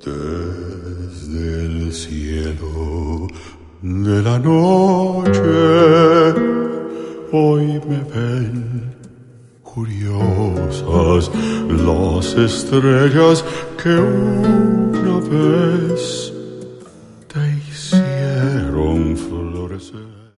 Desde el cielo de la noche hoy me ven curiosas las estrellas que una vez